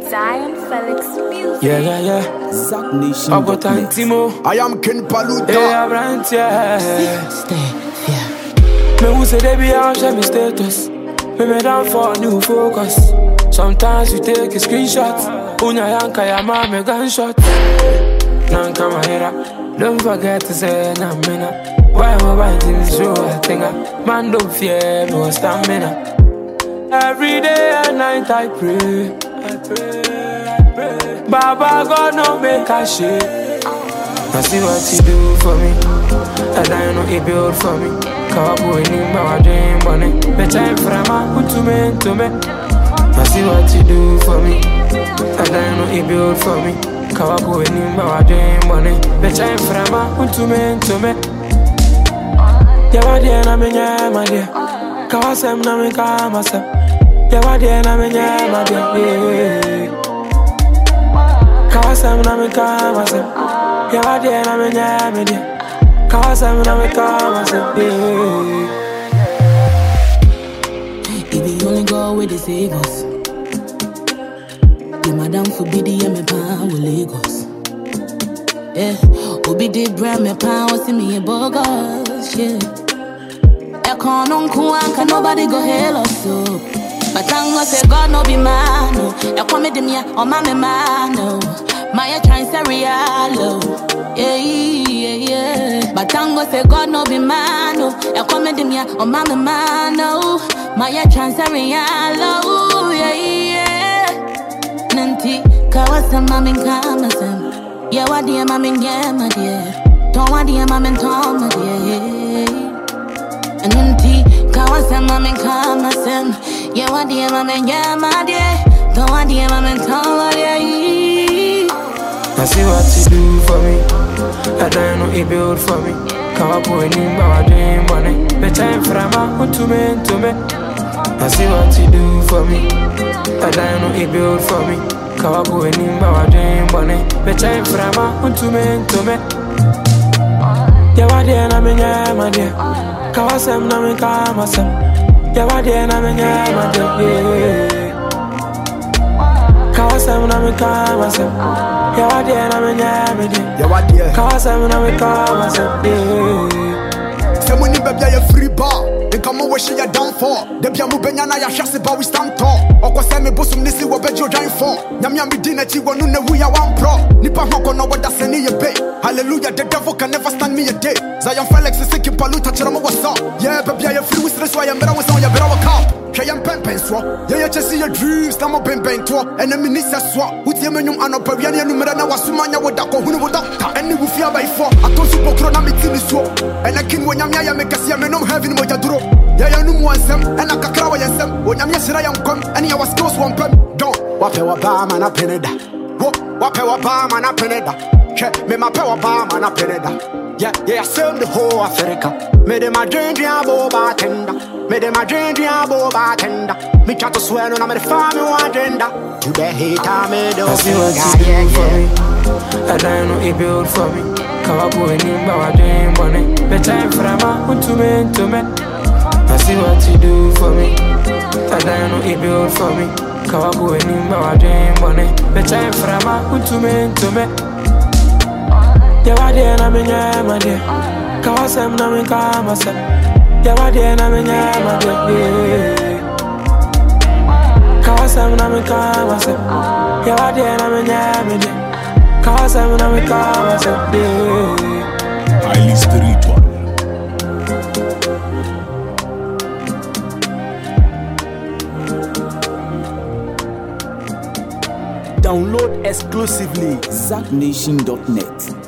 Zion Felix Music. Yeah. Zack Nation. I got Antimo. I am Ken Paluta. Hey, I brand, yeah. Me who say they be out, share me status. Me down for a new focus. Sometimes you take a screenshot. Unya yanka ya mame gunshot. Nanka mahera. Don't forget to say na mina. Why am I writing show a thing? Man don't fear no stamina. Every day and night I pray. Baba God no make a shit. I see what you do for me. And I know he build for me. Kawabu in my dream money. But I'm from a to me. I see what you do for me. And I know he build for me. Kawabu in my dream money. But I'm from a to me. Yawa dia na menya ma dia. Kawasem na me kamasem. Yawa dia na menya ma dia. Kawasem na me kamasem. Yawa dia na menya ma dia. Kawasem na me kamasem. If you only go with the savers, the madam for BD and me pan with Lagos. Yeah, Obi did brand me pan was me a bogus. Yeah, I can't on can nobody go hell or so. But thank God say God no be man, no. I come with me on my man, no. My trying to real, yeah. But thank God say God no be man, no. I come with me on my man, no. My trying to real, yeah. Nanti kawasa mami kamasem. Yeah, what dear mammy, yeah, my dear. Don't want dear mammy, Tom, my dear. And Nanti kawasa mami kamasem. Yeah, what dear mammy, yeah, my dear. Don't want dear mammy, Tom, my dear. I see what you do for me. And I know he build for me. Kawabu in my dream money. But I'm from a to me. I see what you do for me. And I know he build for me. Kawabu in my dream money. But I'm from a to me. Yawa dia na menya ma dia. Kawasem na me kamasem. Yawa dia na menya ma dia. Kawasem na me kamasem. Yawa dia na menya ma dia. Yawa dia. Kawasem na me kamasem. Someone in baby a free bar. They come over she a down for. The biamu benyana ya shasi ba we stand tall. Oko semi busum nisi wo bejo join for. Nyamya mi dina chi wonu ne hu ya one pro. Nipa hoko no wada seni ye be. Hallelujah, the devil can never stand me a day. Zion Felix is sick Paluta chirama what's up. Yeah, baby I free with this why I'm better was on ya better come. Shayam pen so. Yeah, just see your dreams. Namo ben to. And the minister swap. With your menum ano paviani numera na wasumanya wadako hunu wadaka. And you fear by four. I told you pokro mi tini so. And I king when yamya make us menom heaven moja duro. Yeah, you know one sem. And I kakrawa yasem. When yamya sira yam come. And you was close one pen. Don't. Wape wabama na peneda. Wape wabama na peneda. Me ma pe wabama na peneda. Yeah, I serve the whole Africa. Me de my dream boba tender. Me de my dream boba tender. Me try to swear on I'm the family one agenda. To the hater me do. I see what you do for me. And I know he build for me. Kawabu in my dream money. But I'm from a to me. I see what you do for me. And I know he build for me. Kawabu in my dream money. But I'm from a to me. Yawa dia na menya ma dia. Kawasem na me kamasem. Yawa dia na menya ma dia. Kawasem na me kamasem. Yawa dia na menya ma dia. Kawasem na me kamasem. Highly spiritual. Download exclusively ZackNation.net.